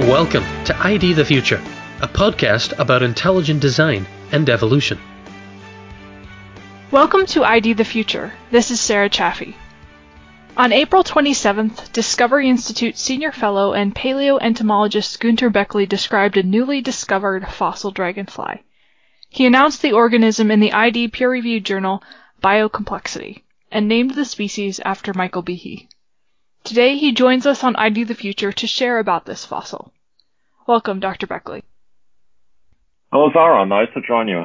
Welcome to ID the Future, a podcast about intelligent design and evolution. Welcome to ID the Future. This is Sarah Chaffee. On April 27th, Discovery Institute senior fellow and paleoentomologist Günter Beckley described a newly discovered fossil dragonfly. He announced the organism in the ID peer-reviewed journal Biocomplexity and named the species after Michael Behe. Today he joins us on ID the Future to share about this fossil. Welcome, Dr. Beckley. Hello, Sarah. Nice to join you.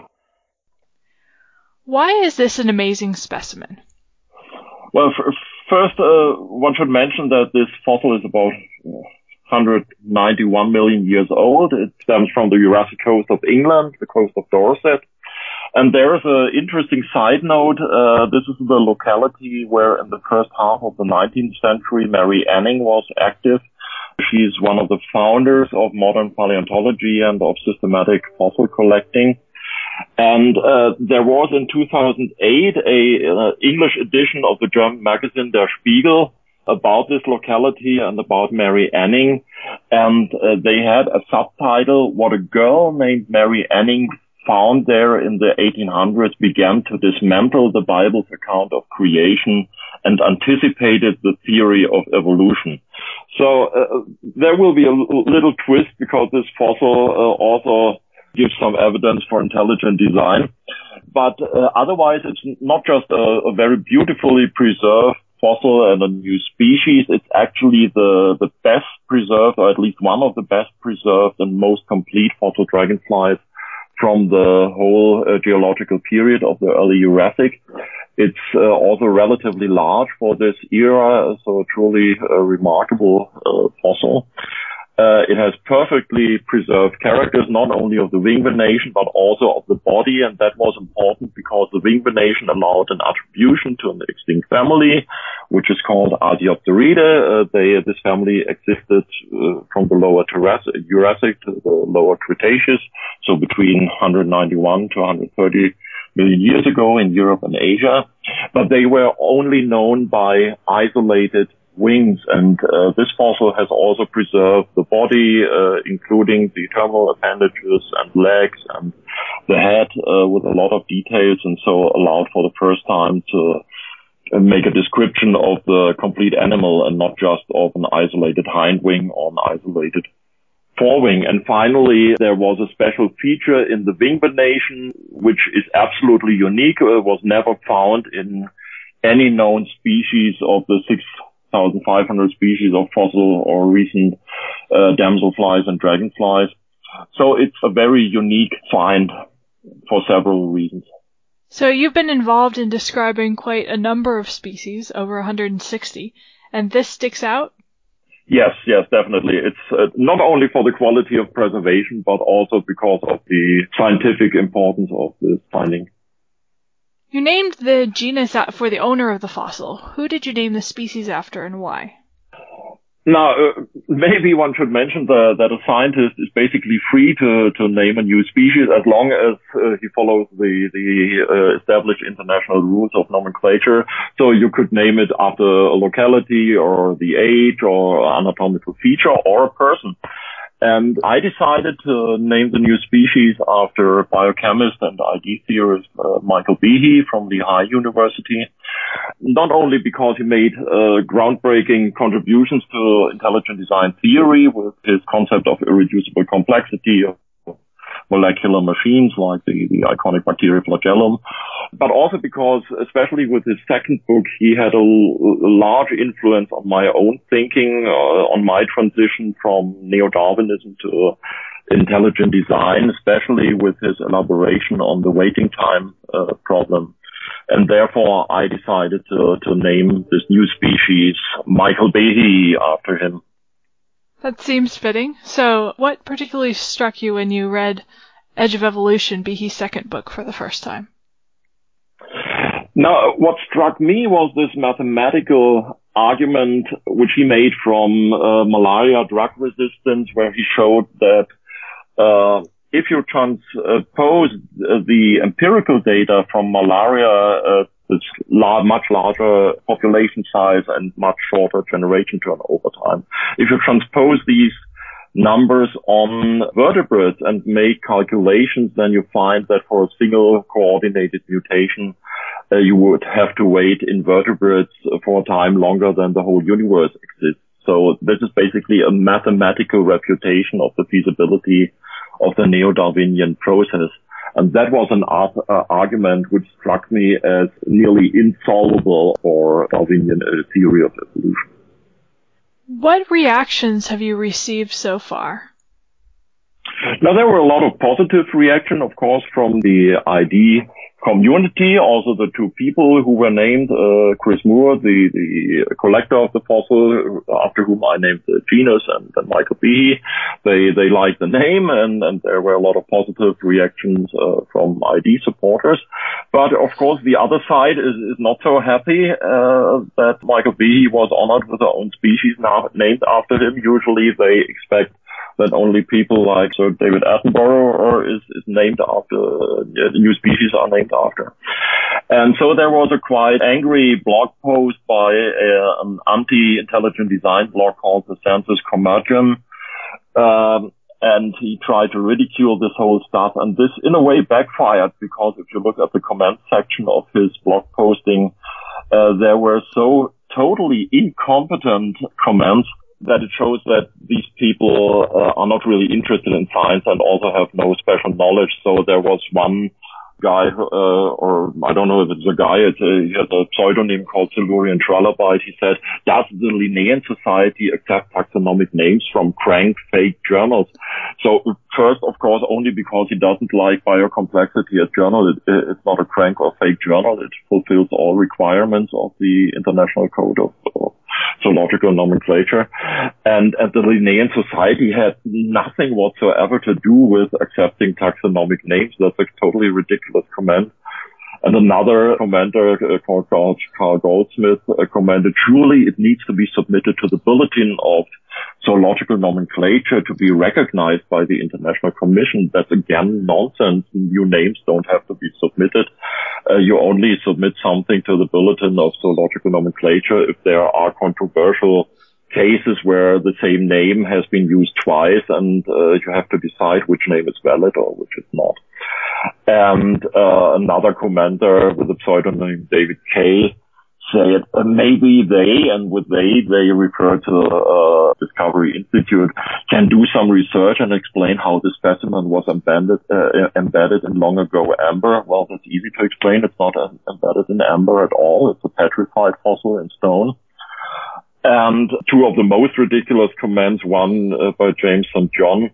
Why is this an amazing specimen? Well, first, one should mention that this fossil is about 191 million years old. It stems from the Jurassic coast of England, the coast of Dorset. And there is an interesting side note. This is the locality where in the first half of the 19th century, Mary Anning was active. She's one of the founders of modern paleontology and of systematic fossil collecting. And there was in 2008 a English edition of the German magazine Der Spiegel about this locality and about Mary Anning. And they had a subtitle, "What a girl named Mary Anning found there in the 1800s began to dismantle the Bible's account of creation and anticipated the theory of evolution." So there will be a little twist because this fossil also gives some evidence for intelligent design. But otherwise, it's not just a very beautifully preserved fossil and a new species. It's actually the best preserved, or at least one of the best preserved and most complete fossil dragonflies from the whole geological period of the early Jurassic. It's also relatively large for this era, so truly a remarkable fossil. It has perfectly preserved characters, not only of the wing venation, but also of the body. And that was important because the wing venation allowed an attribution to an extinct family, which is called Archaeopteridae. This family existed from the lower Jurassic to the lower Cretaceous, so between 191 to 130 million years ago in Europe and Asia. But they were only known by isolated wings, and this fossil has also preserved the body, including the terminal appendages and legs and the head, with a lot of details, and so allowed for the first time to make a description of the complete animal and not just of an isolated hind wing or an isolated forewing. And finally, there was a special feature in the wing venation, which is absolutely unique. It was never found in any known species of the 6,500 species of fossil or recent damselflies and dragonflies. So it's a very unique find for several reasons. So you've been involved in describing quite a number of species, over 160, and this sticks out? Yes, definitely. It's not only for the quality of preservation, but also because of the scientific importance of this finding. You named the genus for the owner of the fossil. Who did you name the species after and why? Now, maybe one should mention that a scientist is basically free to name a new species as long as he follows the established international rules of nomenclature. So you could name it after a locality or the age or anatomical feature or a person. And I decided to name the new species after biochemist and ID theorist Michael Behe from the Lehigh University. Not only because he made groundbreaking contributions to intelligent design theory with his concept of irreducible complexity of molecular machines like the iconic bacterioflagellum, but also because, especially with his second book, he had a large influence on my own thinking, on my transition from neo-Darwinism to intelligent design, especially with his elaboration on the waiting time problem. And therefore, I decided to name this new species Michael Behe after him. That seems fitting. So what particularly struck you when you read Edge of Evolution, Behe's second book, for the first time? Now, what struck me was this mathematical argument which he made from malaria drug resistance, where he showed that if you transpose the empirical data from malaria this much larger population size and much shorter generation turnover time. If you transpose these numbers on vertebrates and make calculations, then you find that for a single coordinated mutation, you would have to wait in vertebrates for a time longer than the whole universe exists. So this is basically a mathematical refutation of the feasibility of the neo-Darwinian process. And that was an argument which struck me as nearly insoluble for Darwinian theory of evolution. What reactions have you received so far? Now, there were a lot of positive reaction, of course, from the ID community. Also, the two people who were named, Chris Moore, the collector of the fossil, after whom I named the genus, and Michael Behe, they liked the name, and there were a lot of positive reactions from ID supporters. But of course, the other side is not so happy that Michael Behe was honored with their own species now named after him. Usually, they expect that only people like Sir David Attenborough is named after, new species are named after. And so there was a quite angry blog post by an anti-intelligent design blog called the Census Commercium, and he tried to ridicule this whole stuff. And this, in a way, backfired, because if you look at the comment section of his blog posting, there were so totally incompetent comments that it shows that these people are not really interested in science and also have no special knowledge. So there was one guy, or I don't know if it's a guy, he has a pseudonym called Silurian Trilobite. He said, does the Linnaean Society accept taxonomic names from crank fake journals? So first, of course, only because he doesn't like Biocomplexity as journal. It's not a crank or fake journal. It fulfills all requirements of the International Code of Zoological Nomenclature. And the Linnaean Society had nothing whatsoever to do with accepting taxonomic names. That's a totally ridiculous comment. And another commenter called Carl Goldsmith commented, surely it needs to be submitted to the Bulletin of Zoological Nomenclature to be recognized by the International Commission. That's again nonsense. New names don't have to be submitted. You only submit something to the Bulletin of Zoological Nomenclature if there are controversial cases where the same name has been used twice, and you have to decide which name is valid or which is not. And another commenter with the pseudonym David Kay said maybe they, and with they refer to Discovery Institute, can do some research and explain how the specimen was embedded in long ago amber. Well, that's easy to explain. It's not embedded in amber at all. It's a petrified fossil in stone. And two of the most ridiculous comments, one by James St. John,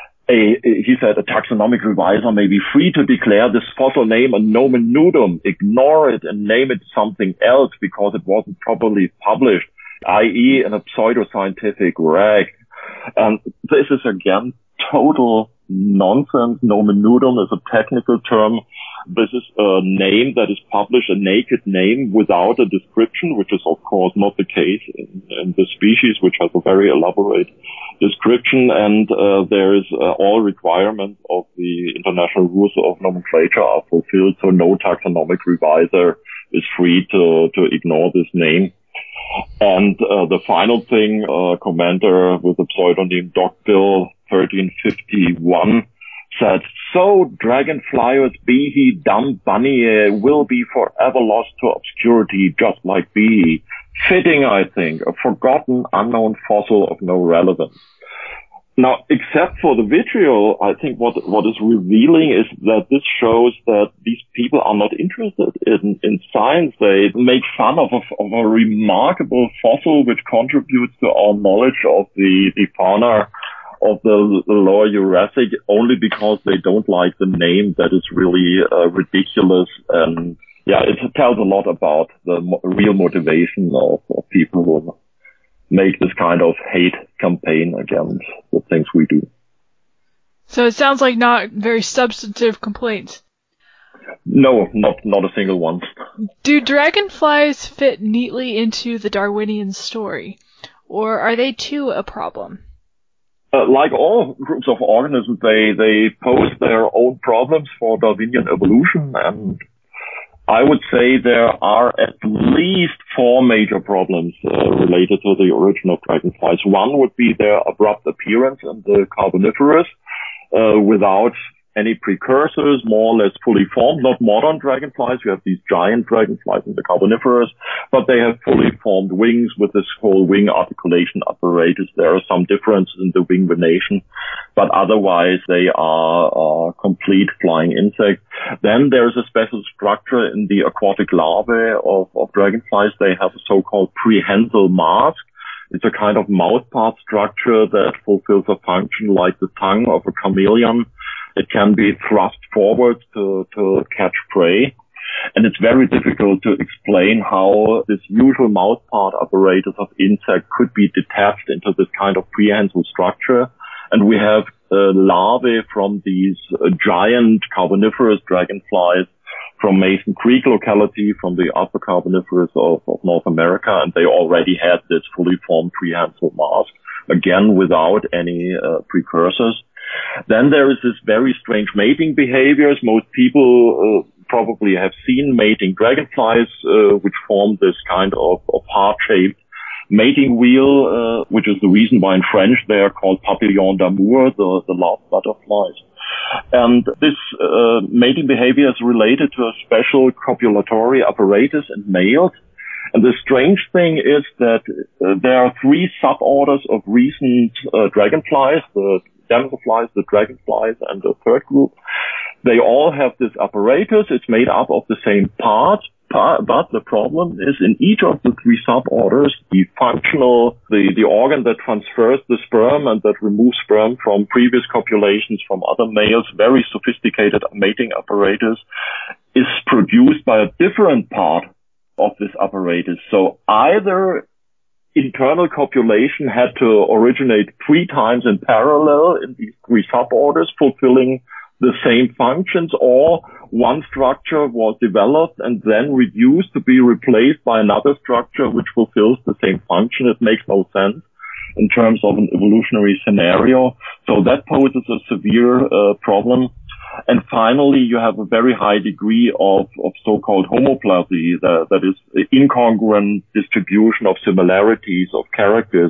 he said, a taxonomic reviser may be free to declare this fossil name a nomen nudum, ignore it and name it something else because it wasn't properly published, i.e. in a pseudoscientific rag. And this is again total nonsense. Nomen nudum is a technical term. This is a name that is published, a naked name without a description, which is of course not the case in this species, which has a very elaborate description, and there is all requirements of the International Rules of Nomenclature are fulfilled, so no taxonomic reviser is free to ignore this name. And the final thing, a commenter with the pseudonym Doc Bill 1351 said, so Dragonflyers Behe, dumb bunny, will be forever lost to obscurity, just like Behe. Fitting, I think, a forgotten, unknown fossil of no relevance. Now, except for the vitriol, I think what is revealing is that this shows that these people are not interested in science. They make fun of a remarkable fossil which contributes to our knowledge of the fauna of the lower Jurassic only because they don't like the name that is really ridiculous. And yeah, it tells a lot about the real motivation of people who make this kind of hate campaign against the things we do. So it sounds like not very substantive complaints. No, not a single one. Do dragonflies fit neatly into the Darwinian story, or are they too a problem? Like all groups of organisms, they pose their own problems for Darwinian evolution, and I would say there are at least 4 major problems related to the original dragonflies. One would be their abrupt appearance in the Carboniferous without any precursors, more or less fully formed, not modern dragonflies. You have these giant dragonflies in the Carboniferous, but they have fully formed wings with this whole wing articulation apparatus. There are some differences in the wing venation, but otherwise they are complete flying insects. Then there's a special structure in the aquatic larvae of dragonflies. They have a so-called prehensile mask. It's a kind of mouthpart structure that fulfills a function like the tongue of a chameleon. It can be thrust forward to catch prey. And it's very difficult to explain how this usual mouthpart apparatus of insect could be detached into this kind of prehensile structure. And we have larvae from these giant Carboniferous dragonflies from Mason Creek locality, from the upper Carboniferous of North America, and they already had this fully formed prehensile mask, again without any precursors. Then there is this very strange mating behaviors. Most people probably have seen mating dragonflies, which form this kind of heart-shaped mating wheel, which is the reason why in French they are called papillons d'amour, the love butterflies. And this mating behavior is related to a special copulatory apparatus in males. And the strange thing is that there are 3 suborders of recent dragonflies, the damselflies, the dragonflies, and the third group. They all have this apparatus. It's made up of the same parts, but the problem is in each of the 3 suborders, the functional, the organ that transfers the sperm and that removes sperm from previous copulations from other males, very sophisticated mating apparatus, is produced by a different part of this apparatus. So either internal copulation had to originate 3 times in parallel in these 3 suborders, fulfilling the same functions, or one structure was developed and then reduced to be replaced by another structure which fulfills the same function. It makes no sense in terms of an evolutionary scenario. So that poses a severe problem. And finally, you have a very high degree of so-called homoplasy, that is incongruent distribution of similarities of characters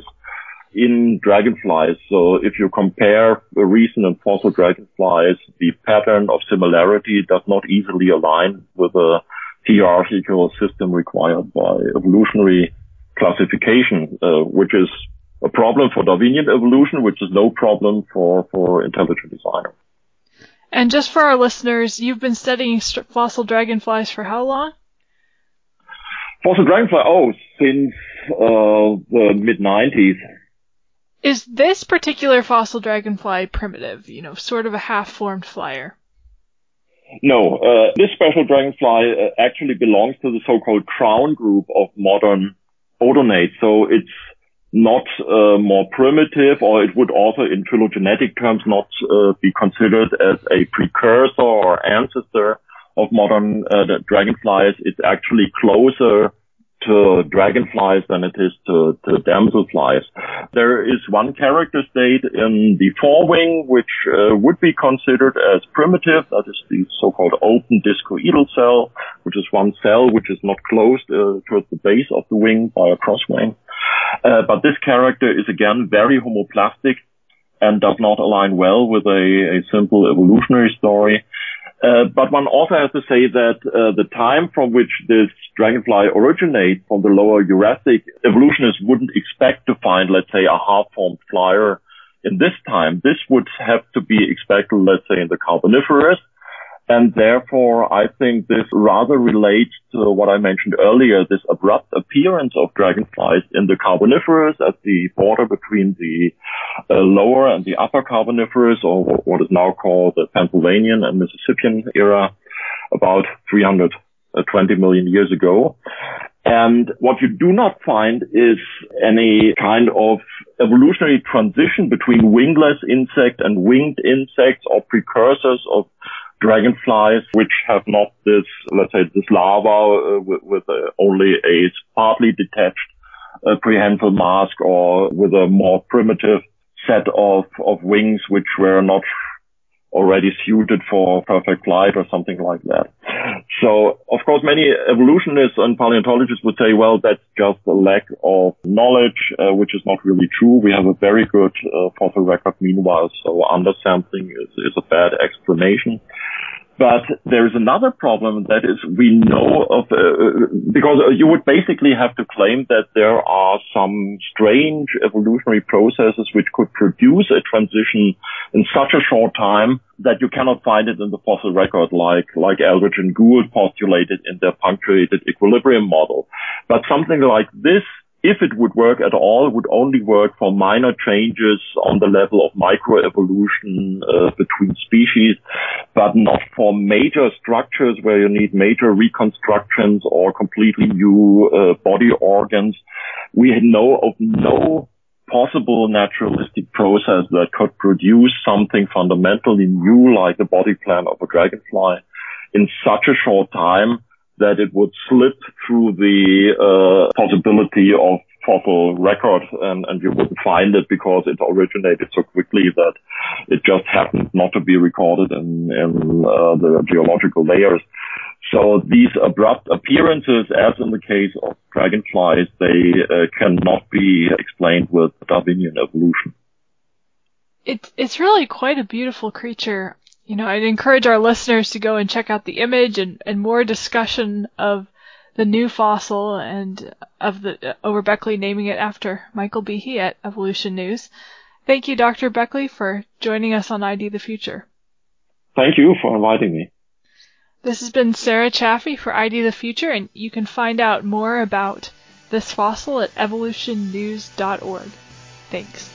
in dragonflies. So if you compare the recent and fossil dragonflies, the pattern of similarity does not easily align with a hierarchical system required by evolutionary classification, which is a problem for Darwinian evolution, which is no problem for intelligent design. And just for our listeners, you've been studying fossil dragonflies for how long? Fossil dragonfly, since the mid-90s. Is this particular fossil dragonfly primitive, sort of a half-formed flyer? No, this special dragonfly actually belongs to the so-called crown group of modern odonates. So it's not more primitive, or it would also in phylogenetic terms not be considered as a precursor or ancestor of modern dragonflies. It's actually closer to dragonflies than it is to damselflies. There is one character state in the forewing which would be considered as primitive. That is the so-called open discoidal cell, which is one cell which is not closed towards the base of the wing by a crosswing. But this character is again very homoplastic and does not align well with a simple evolutionary story. But one also has to say that the time from which this dragonfly originates, from the lower Jurassic, evolutionists wouldn't expect to find, let's say, a half-formed flyer in this time. This would have to be expected, let's say, in the Carboniferous. And therefore, I think this rather relates to what I mentioned earlier, this abrupt appearance of dragonflies in the Carboniferous at the border between the lower and the upper Carboniferous, or what is now called the Pennsylvanian and Mississippian era, about 320 million years ago. And what you do not find is any kind of evolutionary transition between wingless insect and winged insects, or precursors of dragonflies which have not this, let's say, this larva with only a partly detached prehensile mask, or with a more primitive set of wings which were not already suited for perfect flight or something like that. So, of course, many evolutionists and paleontologists would say, well, that's just a lack of knowledge, which is not really true. We have a very good fossil record meanwhile, so undersampling is a bad explanation. But there is another problem, that is we know of, because you would basically have to claim that there are some strange evolutionary processes which could produce a transition in such a short time that you cannot find it in the fossil record, like Eldridge and Gould postulated in their punctuated equilibrium model. But something like this, if it would work at all, would only work for minor changes on the level of microevolution between species, but not for major structures where you need major reconstructions or completely new body organs. We know of no possible naturalistic process that could produce something fundamentally new like the body plan of a dragonfly in such a short time that it would slip through the possibility of fossil record, and you wouldn't find it because it originated so quickly that it just happened not to be recorded in the geological layers. So these abrupt appearances, as in the case of dragonflies, they cannot be explained with Darwinian evolution. It's really quite a beautiful creature. You know, I'd encourage our listeners to go and check out the image and more discussion of the new fossil and of the over Beckley naming it after Michael Behe at Evolution News. Thank you, Dr. Beckley, for joining us on ID the Future. Thank you for inviting me. This has been Sarah Chaffee for ID the Future, and you can find out more about this fossil at evolutionnews.org. Thanks.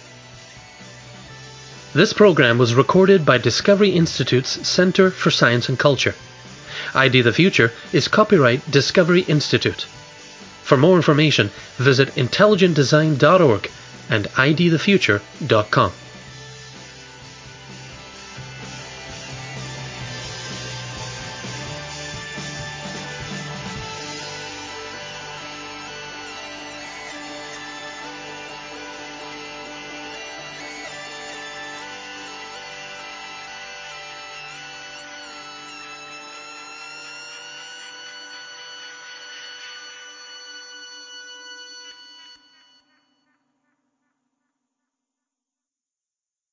This program was recorded by Discovery Institute's Center for Science and Culture. ID the Future is copyright Discovery Institute. For more information, visit intelligentdesign.org and idthefuture.com.